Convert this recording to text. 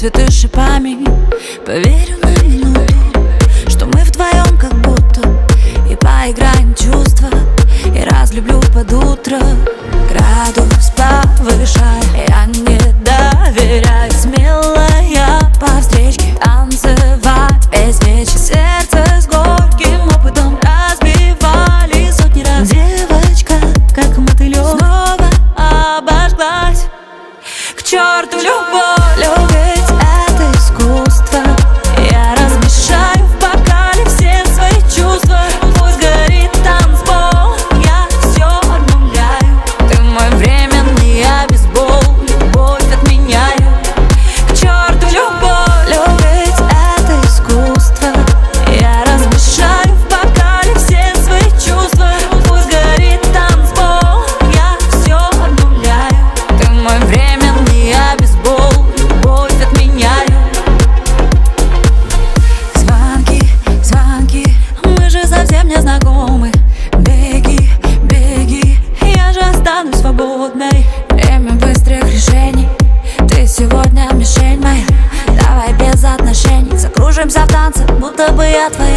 цветы с шипами. Поверю на минуту, что мы вдвоем как будто и поиграем в чувства, и разлюблю под утро. Градус повышай, я не доверяю. Смелая по встречке, танцевать весь вечер. Сердце с горьким опытом разбивали сотни раз. Девочка, как мотылёк, снова обожглась. К черту любовь, любить это искусство. Я размешаю в бокале все свои чувства. Пусть горит танцпол, я все обнуляю. Ты мой временный обезбол, любовь отменяю. К черту любовь, любить это искусство. Я размешаю в бокале все свои чувства. Пусть горит танцпол, я все обнуляю. Ты мой временный обезбол, любовь отменяю. Звонки, звонки, мы же совсем не знакомы. Беги, беги, я же останусь свободной. Время быстрых решений, ты сегодня мишень моя. Давай без отношений закружимся в танце, будто бы я твоя.